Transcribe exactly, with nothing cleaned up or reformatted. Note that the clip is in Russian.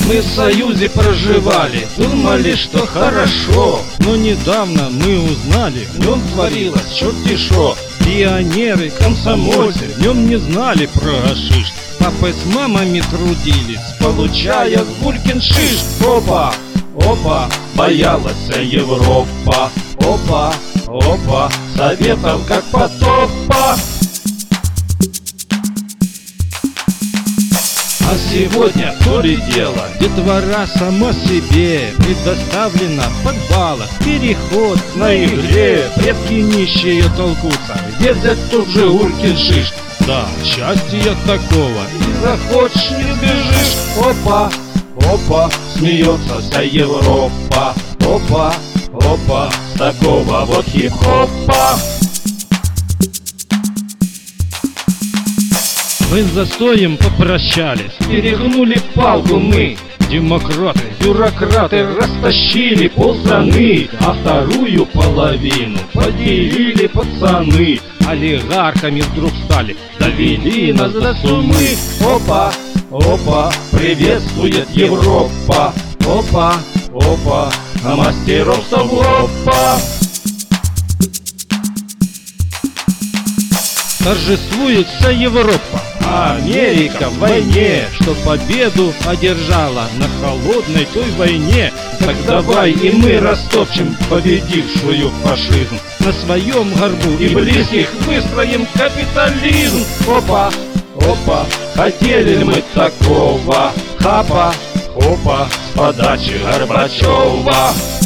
Мы в Союзе проживали, думали, что хорошо. Но недавно мы узнали, В нем творилось черти шо. пионеры, комсомольцы в нем не знали про гашиш. Папы с мамами трудились, Получая гулькин шиш. Опа, опа, боялась Европа. Опа, опа, советов как потопа. А сегодня то ли дело, детвора само себе предоставлена в подвалах. Переход на игре, предки нищие толкутся. где взять тот же гулькин шиш? Да, счастья такого И захочешь, не сбежишь. Опа, опа, смеется вся Европа. Опа, опа, с такого вот хип-хопа. мы с застоем попрощались. Перегнули палку мы, Демократы, бюрократы, растащили полстраны, а вторую половину поделили пацаны. олигархами вдруг стали, Довели нас до сумы. Опа, опа, приветствует Европа. Опа, опа, а мастеров совлопа. торжествует вся Европа. А Америка в войне, что победу одержала на холодной той войне. так давай и мы растопчем победившую фашизм. На своем горбу И близких выстроим капитализм. Опа, опа, хотели ли мы такого? Хапа, опа, с подачи Горбачева.